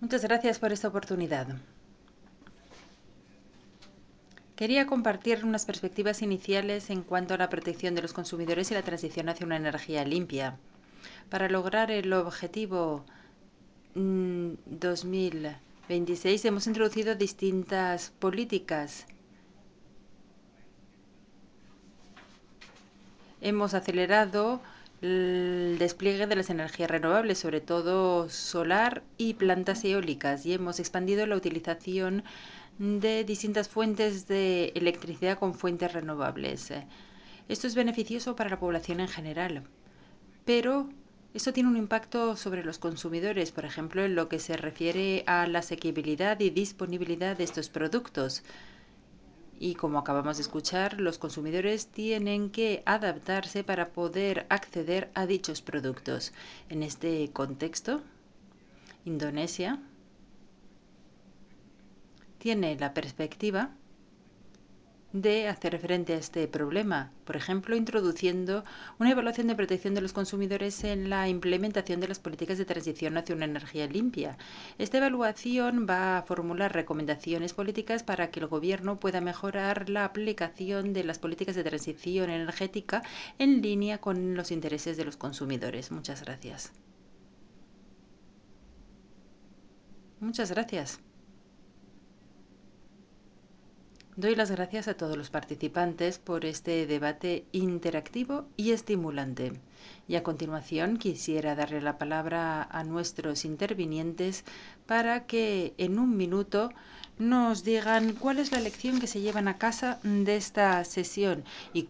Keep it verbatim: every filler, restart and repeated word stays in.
Muchas gracias por esta oportunidad. Quería compartir unas perspectivas iniciales en cuanto a la protección de los consumidores y la transición hacia una energía limpia. Para lograr el objetivo mmm, dos mil veintiséis hemos introducido distintas políticas. Hemos acelerado el despliegue de las energías renovables, sobre todo solar y plantas eólicas, y hemos expandido la utilización de distintas fuentes de electricidad con fuentes renovables. Esto es beneficioso para la población en general, pero esto tiene un impacto sobre los consumidores, por ejemplo, en lo que se refiere a la asequibilidad y disponibilidad de estos productos. Y como acabamos de escuchar, los consumidores tienen que adaptarse para poder acceder a dichos productos. En este contexto, Indonesia tiene la perspectiva de hacer frente a este problema, por ejemplo, introduciendo una evaluación de protección de los consumidores en la implementación de las políticas de transición hacia una energía limpia. Esta evaluación va a formular recomendaciones políticas para que el Gobierno pueda mejorar la aplicación de las políticas de transición energética en línea con los intereses de los consumidores. Muchas gracias. Muchas gracias. Doy las gracias a todos los participantes por este debate interactivo y estimulante. Y a continuación quisiera darle la palabra a nuestros intervinientes para que en un minuto nos digan cuál es la lección que se llevan a casa de esta sesión y